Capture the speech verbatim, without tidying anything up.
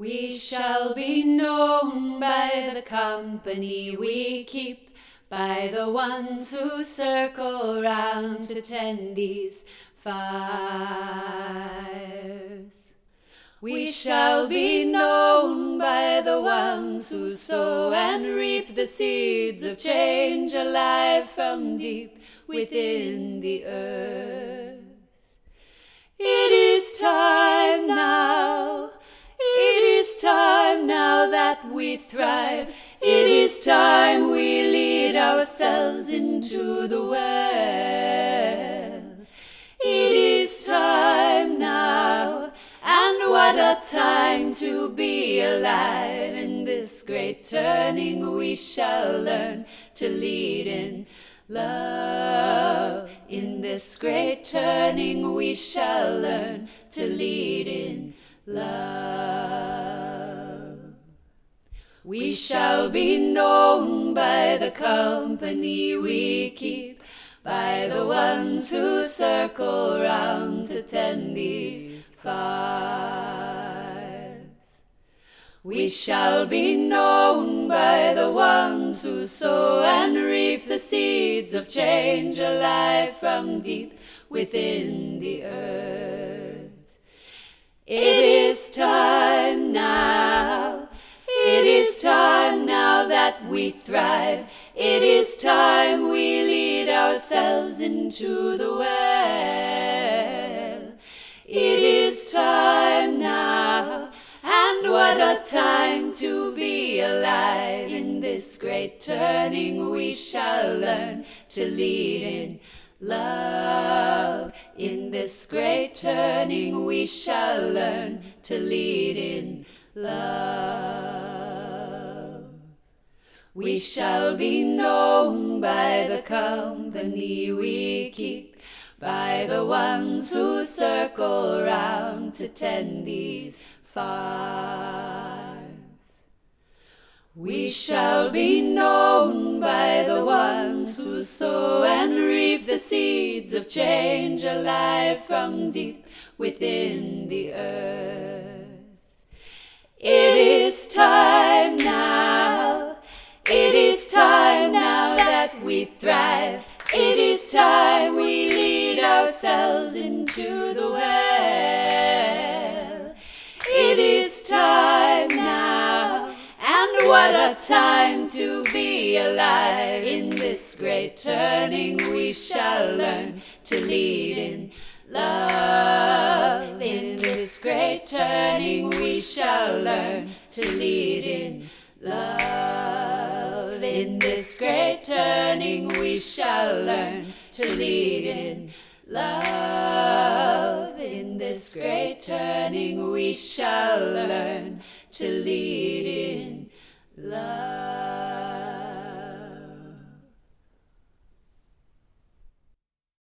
We shall be known by the company we keep, by the ones who circle round to tend these fires. We shall be known by the ones who sow and reap the seeds of change alive from deep within the earth. It is time now, it is time now that we thrive. It is time we lead ourselves into the well. It is time now, and what a time to be alive. In this great turning we shall learn to lead in love. In this great turning we shall learn to lead in love. We shall be known by the company we keep, by the ones who circle round to tend these fires. We shall be known by the ones who sow and reap the seeds of change alive from deep within the earth. It is time now, it is time now that we thrive. It is time we lead ourselves into the well. It is time now, and what a time to be alive. In this great turning we shall learn to lead in love. In this great turning we shall learn to lead in love. We shall be known by the company we keep, by the ones who circle round to tend these fires. We shall be known by the ones who sow and reap the seeds of change alive from deep within the earth. It is time now, it is time now that we thrive. It is time we lead ourselves into the well. It is time now, and what a time to be alive. In this great turning we shall learn to lead in love. In this great turning we shall learn to lead in love. In this great turning we shall learn to lead in love. In this great turning we shall learn to lead in love.